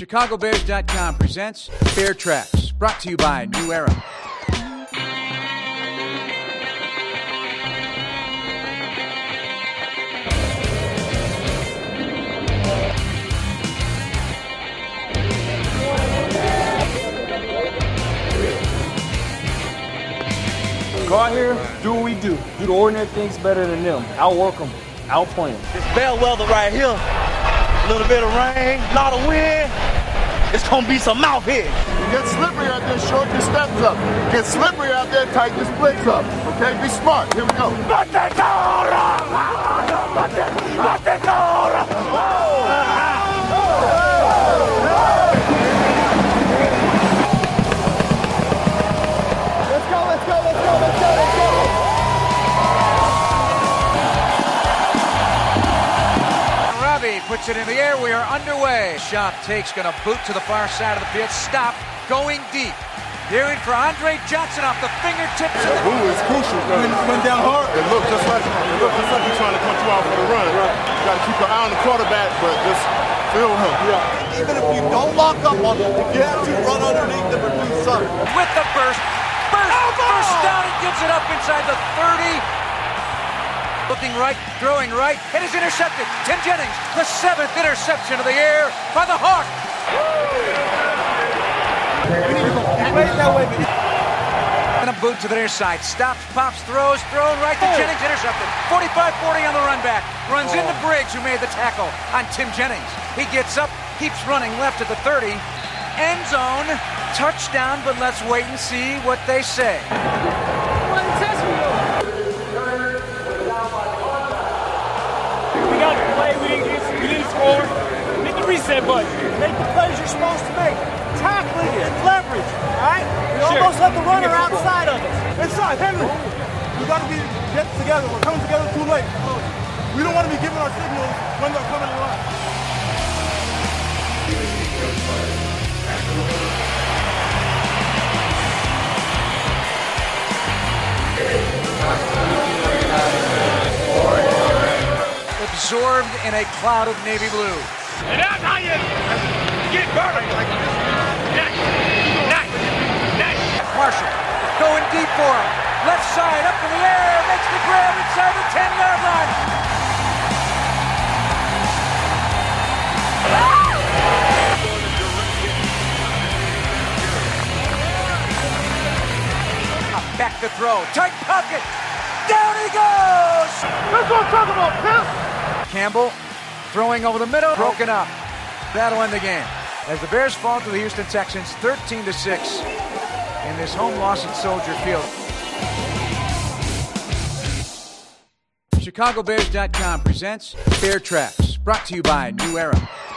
ChicagoBears.com presents Bear Tracks, brought to you by New Era. Go out here, do what we do. Do the ordinary things better than them. Outwork them, outplay them. This bellwether right here, a little bit of rain, a lot of wind. It's gonna be some mouth here. Get slippery out there, short your steps up. Get slippery out there, tighten your splits up. Okay, be smart. Here we go. Puts it in the air. We are underway. Shot takes, going to boot to the far side of the pitch. Stop. Going deep. Daring for Andre Johnson off the fingertips. The move is crucial. Went down hard. It looked just like he's trying to come you out for the run. Right. You got to keep your eye on the quarterback, but just feel him. Yeah. Even if you don't lock up on him, if you have to run underneath them or do something. With the first down, he gives it up inside the 30. Looking right, throwing right, it is intercepted. Tim Jennings, the 7th interception of the year by the Hawks. We need to go that way. And a boot to the near side. Stops, pops, throws, thrown right to Jennings, intercepted. 45-40 on the run back. Runs into Briggs, who made the tackle on Tim Jennings. He gets up, keeps running left at the 30. End zone, touchdown, but let's wait and see what they say. Hit the reset button. Make the plays you're supposed to make. Tackling and leverage. All right? We almost let the runner outside of us. Inside, Henry. We got to get together. We're coming together too late. We don't want to be giving our signals when they're coming in line. Absorbed in a cloud of navy blue. And that's how you get burned. Nice. Marshall going deep for him. Left side up in the air. Makes the grab inside the 10-yard line. Back to throw. Tight pocket. Down he goes. Let's go talk about this. Campbell throwing over the middle, broken up. That'll end the game as the Bears fall to the Houston Texans 13-6 in this home loss at Soldier Field. ChicagoBears.com presents Bear Tracks, brought to you by New Era.